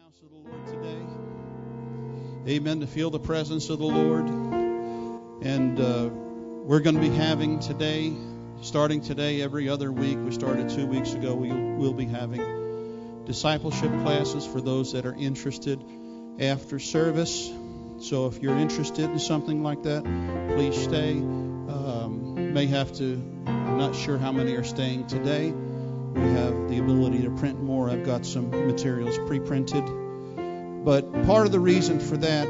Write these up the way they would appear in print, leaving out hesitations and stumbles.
house of the Lord today. Amen. To feel the presence of the Lord. And we're going to be having today, starting today, every other week. We started 2 weeks ago. We'll be having discipleship classes for those that are interested after service. So if you're interested in something like that, please stay. May have to, I'm not sure how many are staying today. We have the ability to print more. I've got some materials pre-printed. But part of the reason for that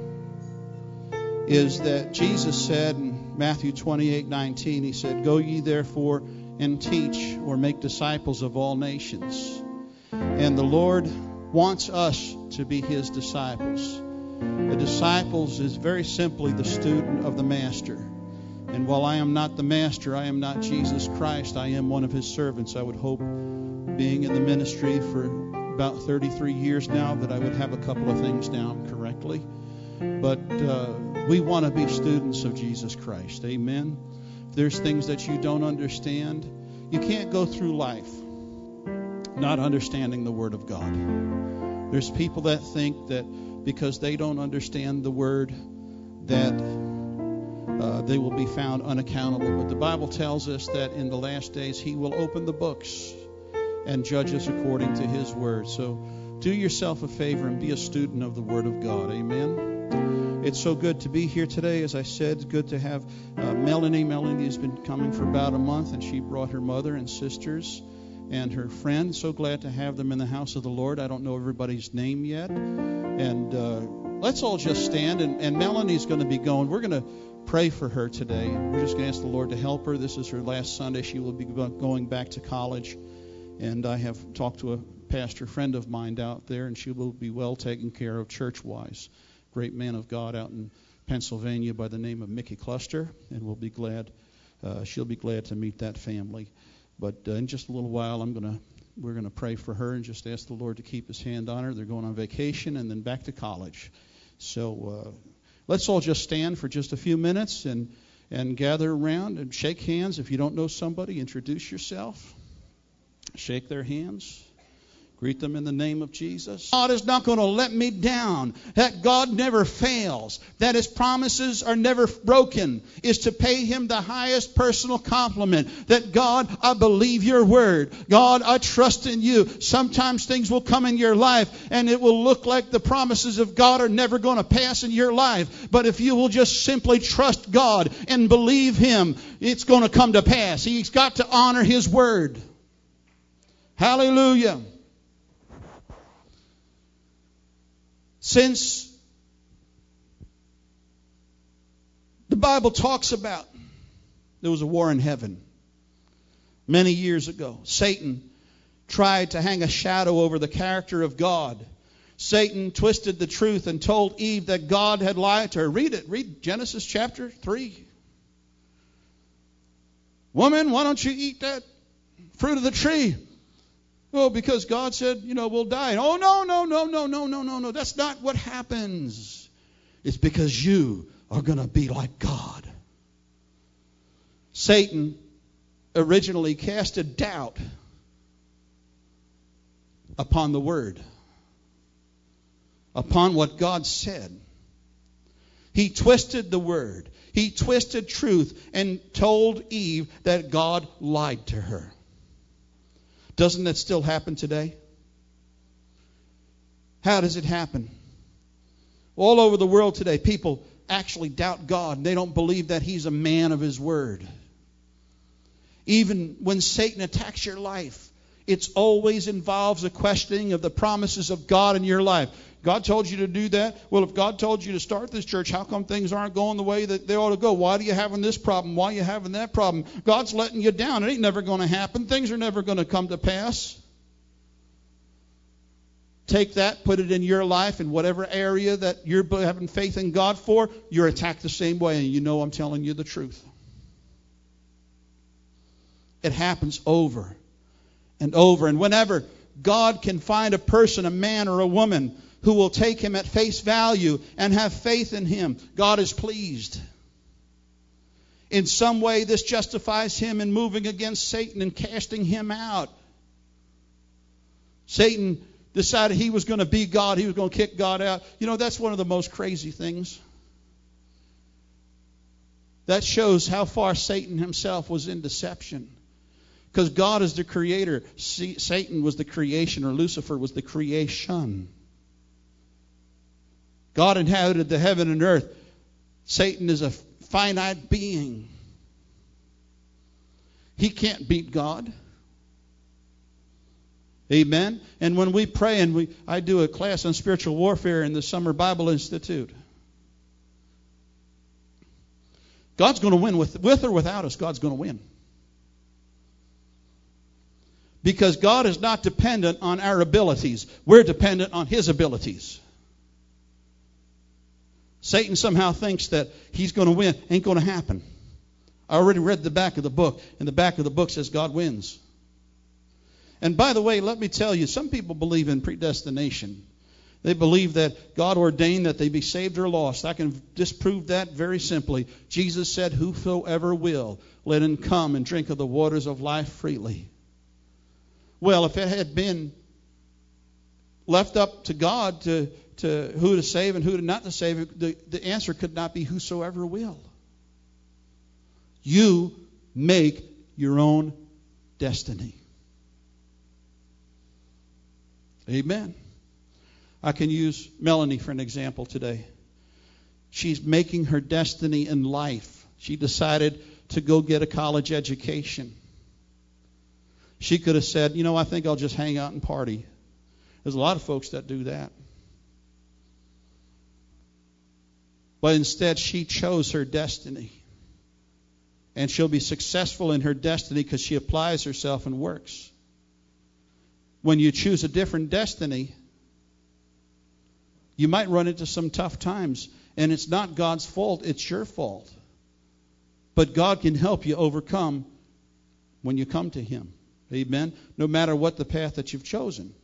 is that Jesus said in Matthew 28:19, He said, "Go ye therefore and teach," or make disciples of all nations. And the Lord wants us to be His disciples. The disciples is very simply the student of the Master. And while I am not the Master, I am not Jesus Christ, I am one of His servants. I would hope, being in the ministry for about 33 years now, that I would have a couple of things down correctly. But we want to be students of Jesus Christ. Amen. If there's things that you don't understand, you can't go through life not understanding the Word of God. There's people that think that because they don't understand the Word, that they will be found unaccountable. But the Bible tells us that in the last days He will open the books and judge us according to His Word. So do yourself a favor and be a student of the Word of God. Amen. It's so good to be here today. As I said, it's good to have Melanie. Melanie has been coming for about a month, and she brought her mother and sisters and her friend. So glad to have them in the house of the Lord. I don't know everybody's name yet. And let's all just stand. And Melanie's going to be going. We're going to pray for her today. We're just going to ask the Lord to help her. This is her last Sunday. She will be going back to college. And I have talked to a pastor friend of mine out there, and she will be well taken care of church-wise. Great man of God out in Pennsylvania by the name of Mickey Cluster. And we'll be glad. She'll be glad to meet that family. But in just a little while, we're going to pray for her and just ask the Lord to keep His hand on her. They're going on vacation and then back to college. So let's all just stand for just a few minutes and gather around and shake hands. If you don't know somebody, introduce yourself. Shake their hands. Greet them in the name of Jesus. God is not going to let me down. That God never fails. That His promises are never broken. Is to pay Him the highest personal compliment. That God, I believe your word. God, I trust in you. Sometimes things will come in your life and it will look like the promises of God are never going to pass in your life. But if you will just simply trust God and believe Him, it's going to come to pass. He's got to honor His word. Hallelujah. Since the Bible talks about there was a war in heaven many years ago, Satan tried to hang a shadow over the character of God. Satan twisted the truth and told Eve that God had lied to her. Read it. Read Genesis chapter 3. Woman, why don't you eat that fruit of the tree? Oh, because God said, we'll die. Oh, no. That's not what happens. It's because you are going to be like God. Satan originally cast a doubt upon the Word, upon what God said. He twisted the Word. He twisted truth and told Eve that God lied to her. Doesn't that still happen today? How does it happen? All over the world today, people actually doubt God. They don't believe that He's a man of His word. Even when Satan attacks your life, it always involves a questioning of the promises of God in your life. God told you to do that. Well, if God told you to start this church, how come things aren't going the way that they ought to go? Why are you having this problem? Why are you having that problem? God's letting you down. It ain't never going to happen. Things are never going to come to pass. Take that, put it in your life, in whatever area that you're having faith in God for, you're attacked the same way, and I'm telling you the truth. It happens over and over. And whenever God can find a person, a man or a woman, who will take Him at face value and have faith in Him, God is pleased. In some way, this justifies Him in moving against Satan and casting him out. Satan decided he was going to be God. He was going to kick God out. You know, that's one of the most crazy things. That shows how far Satan himself was in deception. Because God is the creator. Satan was the creation, or Lucifer was the creation. God inhabited the heaven and earth. Satan is a finite being. He can't beat God. Amen. And when we pray, and I do a class on spiritual warfare in the Summer Bible Institute. God's going to win with or without us. God's going to win. Because God is not dependent on our abilities. We're dependent on His abilities. Satan somehow thinks that he's going to win. Ain't going to happen. I already read the back of the book, and the back of the book says God wins. And by the way, let me tell you, some people believe in predestination. They believe that God ordained that they be saved or lost. I can disprove that very simply. Jesus said, "Whosoever will, let him come and drink of the waters of life freely." Well, if it had been left up to God to who to save and who not to save, the answer could not be whosoever will. You make your own destiny. Amen. I can use Melanie for an example today. She's making her destiny in life. She decided to go get a college education. She could have said, I think I'll just hang out and party. There's a lot of folks that do that. But instead, she chose her destiny. And she'll be successful in her destiny because she applies herself and works. When you choose a different destiny, you might run into some tough times. And it's not God's fault, it's your fault. But God can help you overcome when you come to Him. Amen? No matter what the path that you've chosen.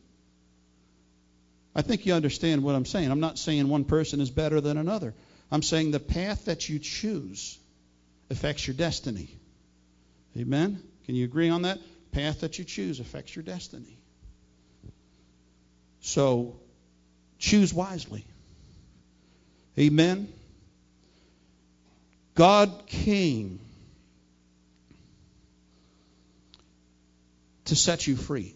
I think you understand what I'm saying. I'm not saying one person is better than another. I'm saying the path that you choose affects your destiny. Amen? Can you agree on that? Path that you choose affects your destiny. So, choose wisely. Amen? God came to set you free.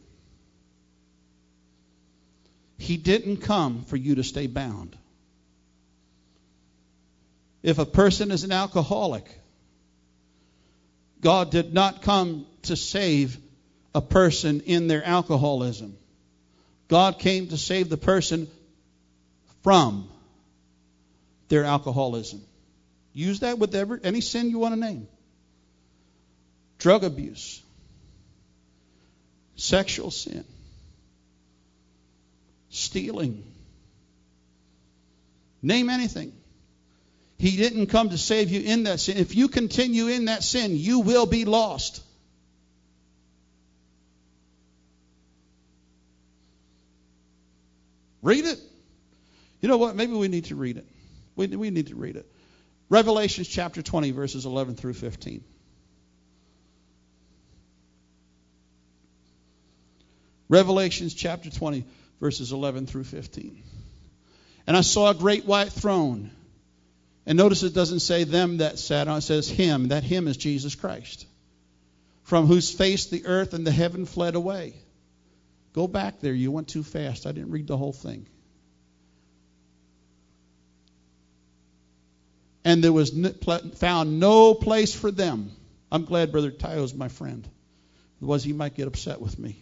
He didn't come for you to stay bound. If a person is an alcoholic, God did not come to save a person in their alcoholism. God came to save the person from their alcoholism. Use that with any sin you want to name. Drug abuse, sexual sin, stealing. Name anything. He didn't come to save you in that sin. If you continue in that sin, you will be lost. Read it. You know what? Maybe we need to read it. We need to read it. Revelation chapter 20, verses 11 through 15. Revelation chapter 20, verses 11 through 15. And I saw a great white throne. And notice it doesn't say them that sat on it. It says him. That him is Jesus Christ. From whose face the earth and the heaven fled away. Go back there. You went too fast. I didn't read the whole thing. And there was found no place for them. I'm glad Brother Tayo's my friend. Otherwise he might get upset with me.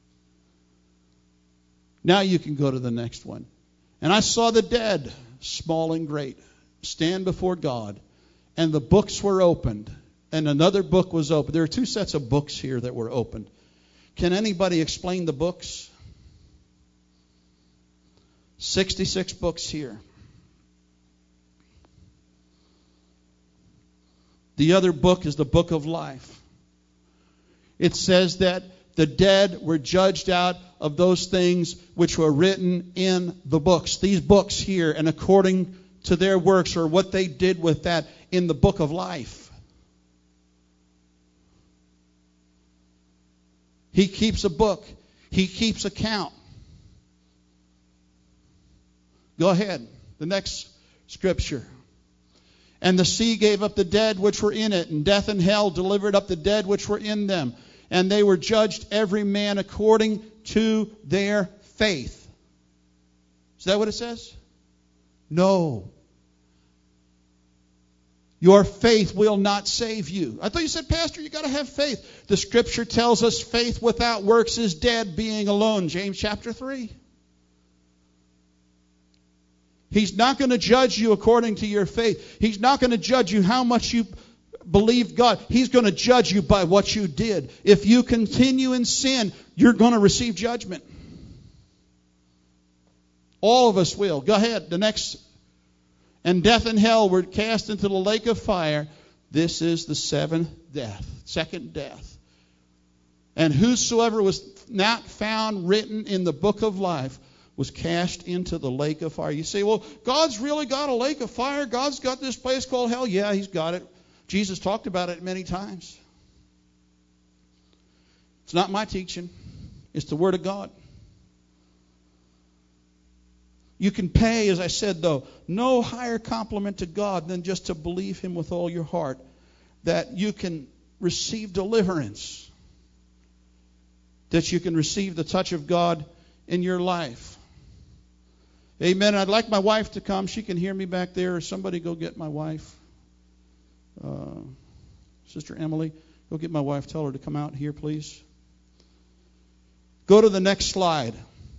Now you can go to the next one. And I saw the dead, small and great, stand before God. And the books were opened. And another book was opened. There are two sets of books here that were opened. Can anybody explain the books? 66 books here. The other book is the book of life. It says that the dead were judged out of those things which were written in the books. These books here, and according to their works or what they did with that in the book of life. He keeps a book. He keeps account. Go ahead. The next scripture. And the sea gave up the dead which were in it, and death and hell delivered up the dead which were in them. And they were judged every man according to their faith. Is that what it says? No. Your faith will not save you. I thought you said, Pastor, you got to have faith. The scripture tells us faith without works is dead, being alone. James chapter 3. He's not going to judge you according to your faith. He's not going to judge you how much you believe God. He's going to judge you by what you did. If you continue in sin, you're going to receive judgment. All of us will. Go ahead. The next. And death and hell were cast into the lake of fire. This is the seventh death. Second death. And whosoever was not found written in the book of life was cast into the lake of fire. You say, well, God's really got a lake of fire. God's got this place called hell. Yeah, He's got it. Jesus talked about it many times. It's not my teaching. It's the Word of God. You can pay, as I said, though, no higher compliment to God than just to believe Him with all your heart, that you can receive deliverance, that you can receive the touch of God in your life. Amen. I'd like my wife to come. She can hear me back there. Or somebody go get my wife. Sister Emily, go get my wife. Tell her to come out here, please. Go to the next slide.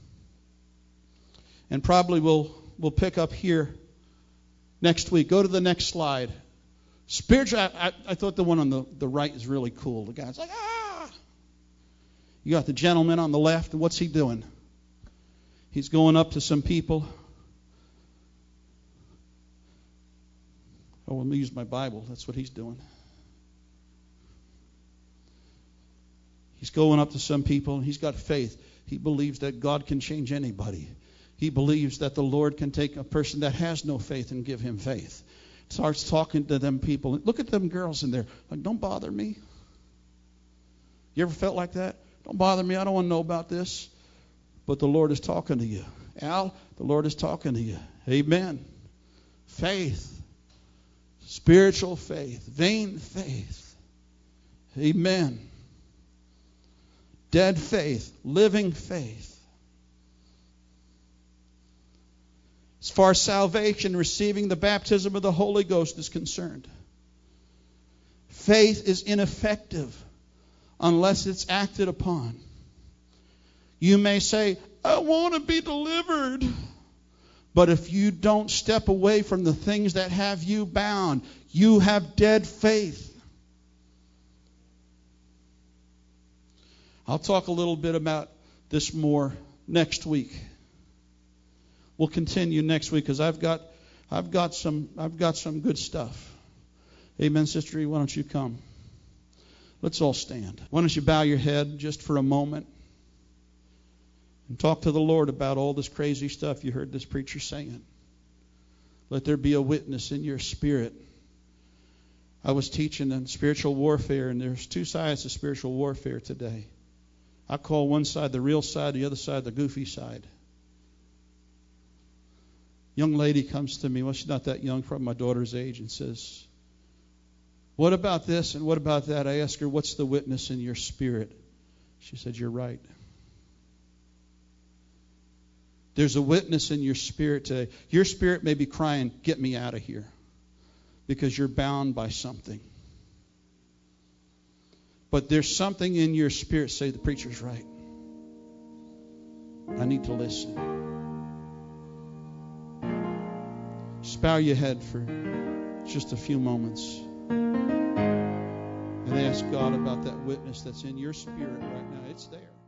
And probably we'll pick up here next week. Go to the next slide. Spiritual. I thought the one on the right is really cool. The guy's like, ah. You got the gentleman on the left, and what's he doing? He's going up to some people. Oh, let me use my Bible. That's what he's doing. He's going up to some people, and he's got faith. He believes that God can change anybody. He believes that the Lord can take a person that has no faith and give him faith. Starts talking to them people. Look at them girls in there. Like, don't bother me. You ever felt like that? Don't bother me. I don't want to know about this. But the Lord is talking to you. Al, the Lord is talking to you. Amen. Faith. Spiritual faith. Vain faith. Amen. Dead faith. Living faith. As far as salvation, receiving the baptism of the Holy Ghost is concerned, faith is ineffective unless it's acted upon. You may say, I want to be delivered. But if you don't step away from the things that have you bound, you have dead faith. I'll talk a little bit about this more next week. We'll continue next week because I've got some good stuff. Amen, Sister E, why don't you come? Let's all stand. Why don't you bow your head just for a moment and talk to the Lord about all this crazy stuff you heard this preacher saying. Let there be a witness in your spirit. I was teaching on spiritual warfare, and there's two sides to spiritual warfare today. I call one side the real side, the other side the goofy side. Young lady comes to me, well, she's not that young, probably my daughter's age, and says, what about this and what about that? I asked her, what's the witness in your spirit? She said, you're right. There's a witness in your spirit today. Your spirit may be crying, get me out of here, because you're bound by something. But there's something in your spirit, say, the preacher's right. I need to listen. Just bow your head for just a few moments and ask God about that witness that's in your spirit right now. It's there.